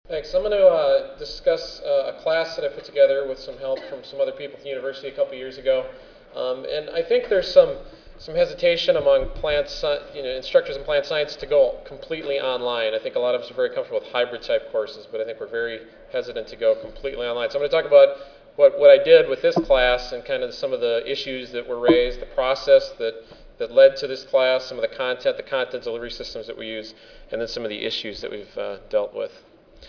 Thanks. I'm going to discuss a class that I put together with some help from some other people at the university a couple years ago. And I think there's some hesitation among instructors in plant science to go completely online. I think a lot of us are very comfortable with hybrid type courses, but I think we're very hesitant to go completely online. So I'm going to talk about what I did with this class and kind of some of the issues that were raised, the process that led to this class, some of the content delivery systems that we use, and then some of the issues that we've dealt with.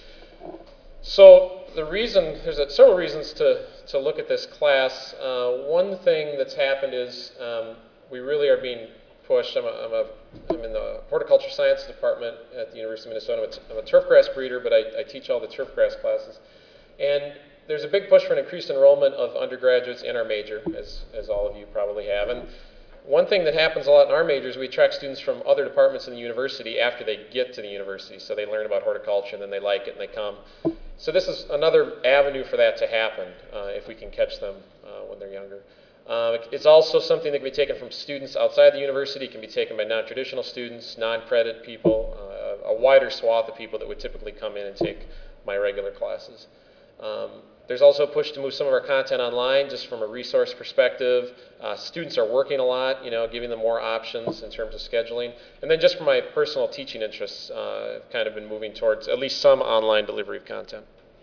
So there's several reasons to look at this class. One thing that's happened is we really are being pushed. I'm in the horticulture science department at the University of Minnesota. I'm a turfgrass breeder, but I teach all the turfgrass classes. And there's a big push for an increased enrollment of undergraduates in our major, as all of you probably have. And one thing that happens a lot in our major is we attract students from other departments in the university after they get to the university. So they learn about horticulture and then they like it and they come. So this is another avenue for that to happen if we can catch them when they're younger. It's also something that can be taken from students outside the university. It can be taken by non-traditional students, non-credit people, a wider swath of people that would typically come in and take my regular classes. There's also a push to move some of our content online just from a resource perspective. Students are working a lot, giving them more options in terms of scheduling. And then just from my personal teaching interests, I've kind of been moving towards at least some online delivery of content.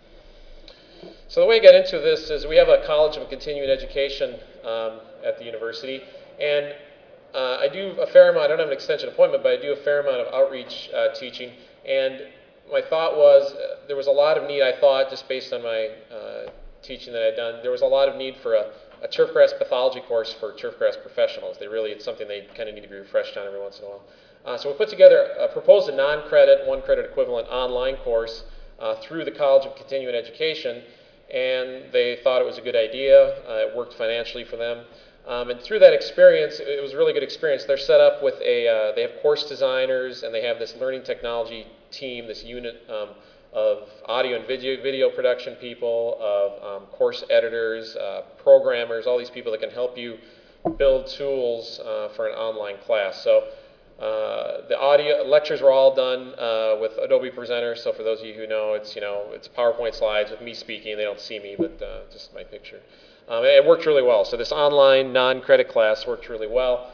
So the way I got into this is we have a College of Continuing Education at the university. And I do a fair amount, I don't have an extension appointment, but I do a fair amount of outreach teaching. And my thought was there was a lot of need, I thought, just based on my teaching that I'd done, there was a lot of need for a turfgrass pathology course for turfgrass professionals. It's something they kind of need to be refreshed on every once in a while. So we put together, proposed a non-credit, one-credit equivalent online course through the College of Continuing Education, and they thought it was a good idea. It worked financially for them. And through that experience, it was a really good experience. They're set up with they have course designers, and they have this learning technology team, this unit of audio and video production people, of course editors, programmers, all these people that can help you build tools for an online class. So the audio lectures were all done with Adobe Presenter. So for those of you who know, it's PowerPoint slides with me speaking. They don't see me, but just my picture. It worked really well. So this online non-credit class worked really well.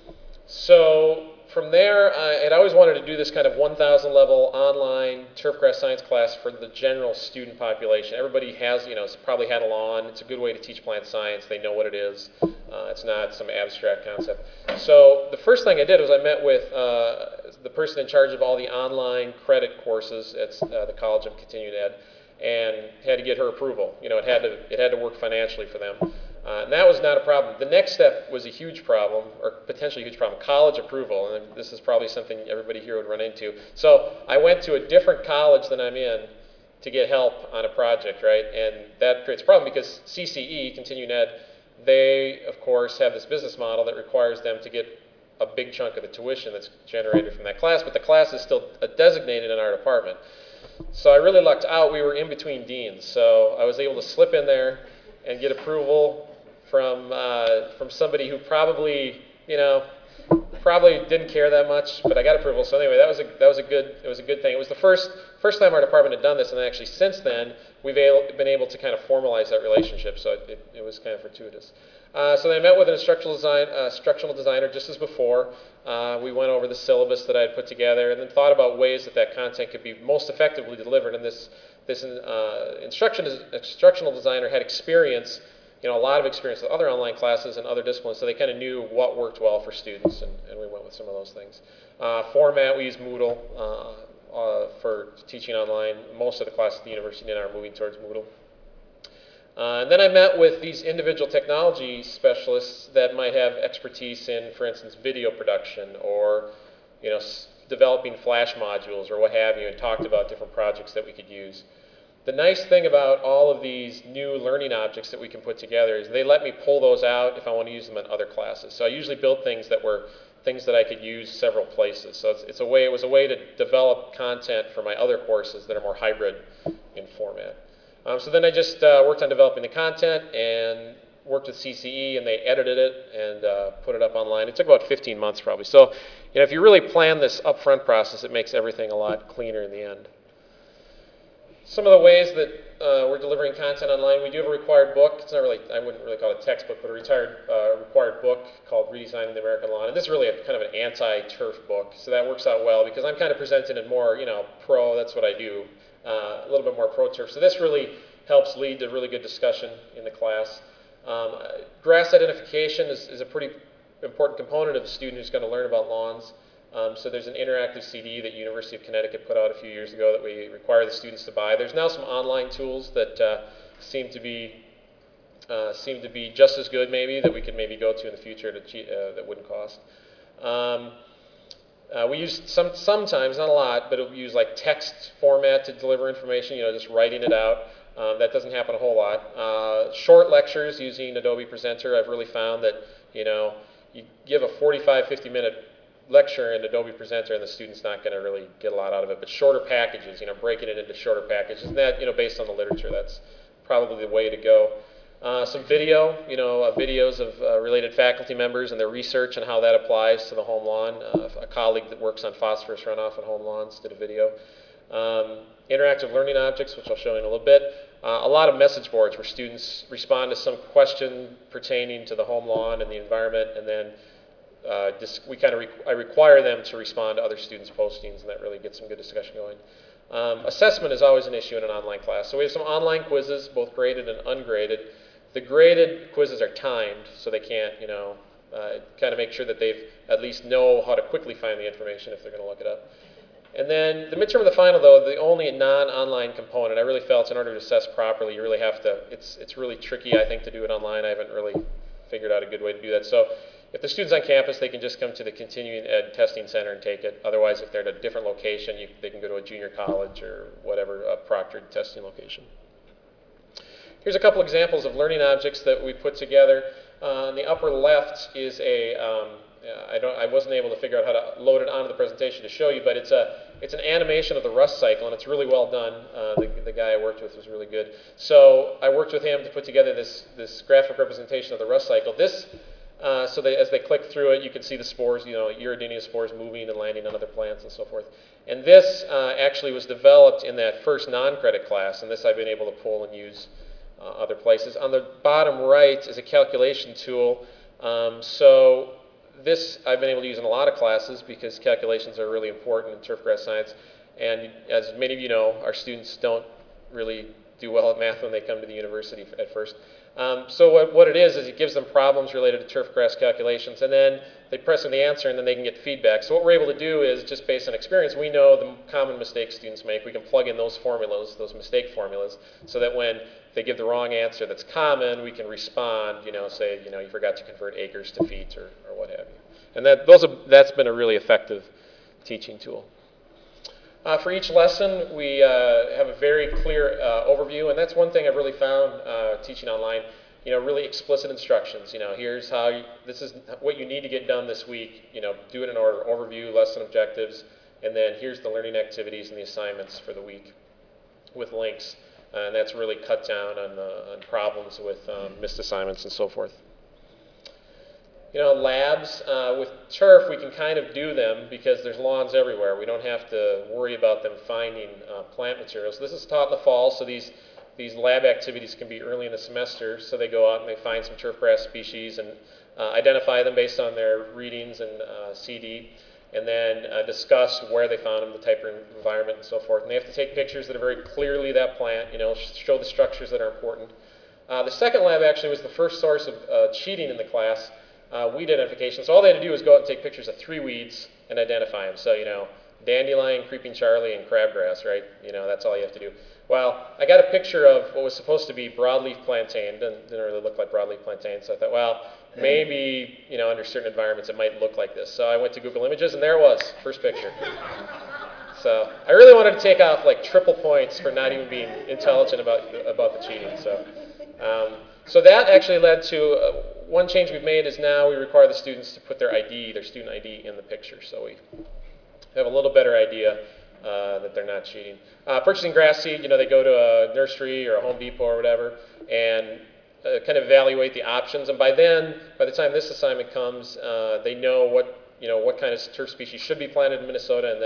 So from there, I'd always wanted to do this kind of 1,000 level online turfgrass science class for the general student population. Everybody has, has probably had a lawn. It's a good way to teach plant science. They know what it is. It's not some abstract concept. So the first thing I did was I met with the person in charge of all the online credit courses at the College of Continuing Ed, and had to get her approval. It had to work financially for them. And that was not a problem. The next step was a huge problem, or potentially a huge problem, college approval. And this is probably something everybody here would run into. So I went to a different college than I'm in to get help on a project, right? And that creates a problem because CCE, Continuing Ed, they, of course, have this business model that requires them to get a big chunk of the tuition that's generated from that class, but the class is still designated in our department. So I really lucked out. We were in between deans, so I was able to slip in there and get approval from somebody who probably didn't care that much, but I got approval. So anyway, it was a good thing. It was the first time our department had done this, and actually since then we've been able to kind of formalize that relationship. So it was kind of fortuitous. So then I met with an instructional designer just as before. We went over the syllabus that I had put together, and then thought about ways that content could be most effectively delivered. And this instructional designer had experience, a lot of experience with other online classes and other disciplines, so they kind of knew what worked well for students, and we went with some of those things. Format, we use Moodle for teaching online. Most of the classes at the university now are moving towards Moodle. And then I met with these individual technology specialists that might have expertise in, for instance, video production or developing flash modules or what have you, and talked about different projects that we could use. The nice thing about all of these new learning objects that we can put together is they let me pull those out if I want to use them in other classes. So I usually build things that were things that I could use several places. So it was a way to develop content for my other courses that are more hybrid in format. So then I just worked on developing the content and worked with CCE, and they edited it and put it up online. It took about 15 months probably. So if you really plan this upfront process, it makes everything a lot cleaner in the end. some of the ways that we're delivering content online, we do have a required book. It's not really, I wouldn't really call it a textbook, but a required book called Redesigning the American Lawn. And this is really kind of an anti-turf book, so that works out well because I'm kind of presenting it more, pro, that's what I do, a little bit more pro-turf. So this really helps lead to really good discussion in the class. Grass identification is a pretty important component of a student who's going to learn about lawns. So there's an interactive CD that University of Connecticut put out a few years ago that we require the students to buy. There's now some online tools that seem to be just as good, maybe, that we could maybe go to in the future that wouldn't cost. We use sometimes, not a lot, but we use like text format to deliver information. Just writing it out. That doesn't happen a whole lot. Short lectures using Adobe Presenter. I've really found that you give a 45, 50-minute lecture in Adobe Presenter, and the student's not going to really get a lot out of it. But shorter packages, breaking it into shorter packages, and that, based on the literature, that's probably the way to go. Some video, videos of related faculty members and their research and how that applies to the home lawn. A colleague that works on phosphorus runoff on home lawns did a video. Interactive learning objects, which I'll show you in a little bit. A lot of message boards where students respond to some question pertaining to the home lawn and the environment, and then I require them to respond to other students' postings, and that really gets some good discussion going. Assessment is always an issue in an online class. So we have some online quizzes, both graded and ungraded. The graded quizzes are timed, so they can't, kind of make sure that they've at least know how to quickly find the information if they're going to look it up. And then the midterm and the final, though, the only non-online component, I really felt in order to assess properly, you really have to, it's really tricky, I think, to do it online. I haven't really figured out a good way to do that. So if the student's on campus, they can just come to the Continuing Ed Testing Center and take it. Otherwise, if they're at a different location, they can go to a junior college or whatever, a proctored testing location. Here's a couple examples of learning objects that we put together. On the upper left is I wasn't able to figure out how to load it onto the presentation to show you, but it's an animation of the rust cycle, and it's really well done. The guy I worked with was really good. So I worked with him to put together this graphic representation of the rust cycle. So as they click through it, you can see the spores, Iridinium spores moving and landing on other plants and so forth. And this actually was developed in that first non-credit class, and this I've been able to pull and use other places. On the bottom right is a calculation tool. So this I've been able to use in a lot of classes because calculations are really important in turfgrass science. And as many of you know, our students don't really do well at math when they come to the university at first. So what it is it gives them problems related to turfgrass calculations, and then they press in the answer, and then they can get feedback. So what we're able to do is, just based on experience, we know the common mistakes students make. We can plug in those formulas, those mistake formulas, so that when they give the wrong answer that's common, we can respond, say, you forgot to convert acres to feet or what have you. And that's been a really effective teaching tool. For each lesson, we have a very clear overview, and that's one thing I've really found teaching online. Really explicit instructions. Here's this is what you need to get done this week. Do it in order: overview, lesson objectives, and then here's the learning activities and the assignments for the week, with links. And that's really cut down on problems with missed assignments and so forth. Labs, with turf, we can kind of do them because there's lawns everywhere. We don't have to worry about them finding plant materials. This is taught in the fall, so these lab activities can be early in the semester. So they go out and they find some turfgrass species and identify them based on their readings and CD, and then discuss where they found them, the type of environment, and so forth. And they have to take pictures that are very clearly that plant, show the structures that are important. The second lab actually was the first source of cheating in the class. Weed identification. So all they had to do was go out and take pictures of 3 weeds and identify them. So, dandelion, creeping Charlie, and crabgrass, right? That's all you have to do. Well, I got a picture of what was supposed to be broadleaf plantain. Didn't really look like broadleaf plantain. So I thought, well, maybe, under certain environments it might look like this. So I went to Google Images, and there it was, first picture. So I really wanted to take off like triple points for not even being intelligent about the cheating. So that actually led to one change we've made is now we require the students to put their student ID in the picture. So we have a little better idea that they're not cheating. Purchasing grass seed, they go to a nursery or a Home Depot or whatever and kind of evaluate the options. And by the time this assignment comes, they know what kind of turf species should be planted in Minnesota, and then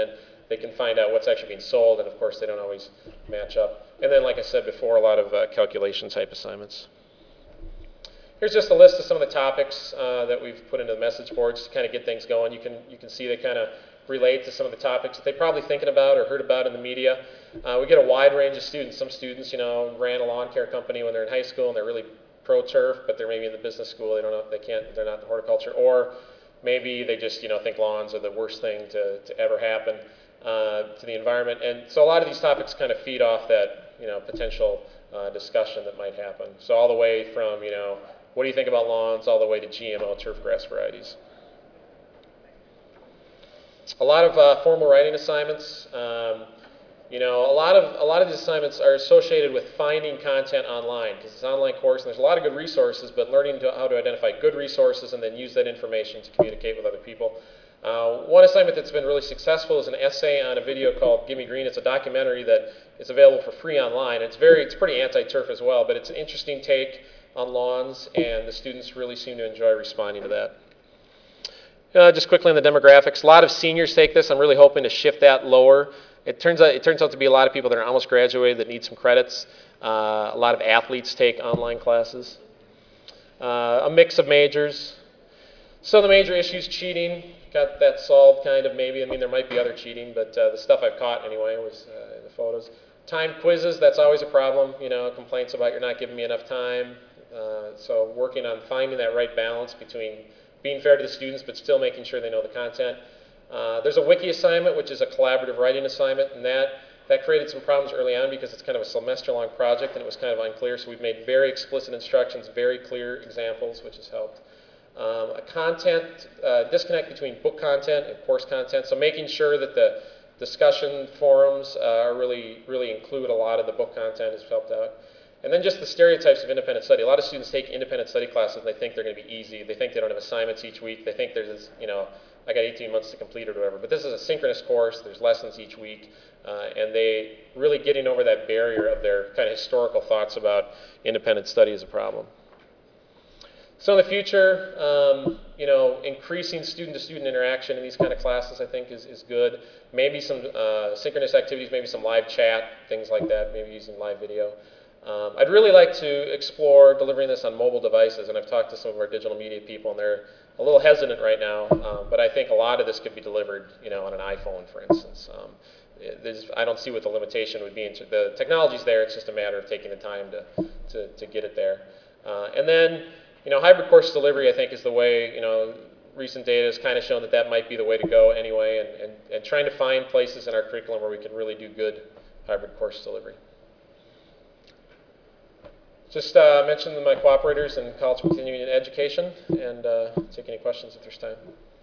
they can find out what's actually being sold, and of course they don't always match up. And then, like I said before, a lot of calculation type assignments. Here's just a list of some of the topics that we've put into the message boards to kind of get things going. You can see they kind of relate to some of the topics that they're probably thinking about or heard about in the media. We get a wide range of students. Some students, ran a lawn care company when they're in high school and they're really pro turf, but they're maybe in the business school. They don't know, they're not in horticulture, or maybe they just think lawns are the worst thing to ever happen to the environment. And so a lot of these topics kind of feed off that potential discussion that might happen. So all the way from what do you think about lawns, all the way to GMO turf grass varieties. A lot of formal writing assignments. A lot of these assignments are associated with finding content online, because it's an online course and there's a lot of good resources, but learning how to identify good resources and then use that information to communicate with other people. One assignment that's been really successful is an essay on a video called Gimme Green. It's a documentary that is available for free online. It's pretty anti-turf as well, but it's an interesting take on lawns, and the students really seem to enjoy responding to that. Just quickly on the demographics, a lot of seniors take this. I'm really hoping to shift that lower. It turns out to be a lot of people that are almost graduated that need some credits. A lot of athletes take online classes. A mix of majors. So the major issues, cheating, got that solved kind of maybe. I mean, there might be other cheating, but the stuff I've caught anyway was in the photos. Timed quizzes, that's always a problem. Complaints about you're not giving me enough time. So working on finding that right balance between being fair to the students but still making sure they know the content. There's a wiki assignment, which is a collaborative writing assignment, and that created some problems early on because it's kind of a semester-long project and it was kind of unclear. So we've made very explicit instructions, very clear examples, which has helped. A content disconnect between book content and course content. So making sure that the discussion forums really include a lot of the book content has helped out. And then just the stereotypes of independent study. A lot of students take independent study classes and they think they're going to be easy. They think they don't have assignments each week. They think there's this, I got 18 months to complete it or whatever. But this is a synchronous course. There's lessons each week. And they really getting over that barrier of their kind of historical thoughts about independent study is a problem. So in the future, increasing student-to-student interaction in these kind of classes I think is good. Maybe some synchronous activities, maybe some live chat, things like that, maybe using live video. I'd really like to explore delivering this on mobile devices, and I've talked to some of our digital media people, and they're a little hesitant right now, but I think a lot of this could be delivered, on an iPhone, for instance. I don't see what the limitation would be. The technology's there, it's just a matter of taking the time to get it there. And then, hybrid course delivery, I think, is the way, recent data has kind of shown that might be the way to go anyway, and trying to find places in our curriculum where we can really do good hybrid course delivery. Just mention my cooperators in College for Continuing Education, and take any questions if there's time.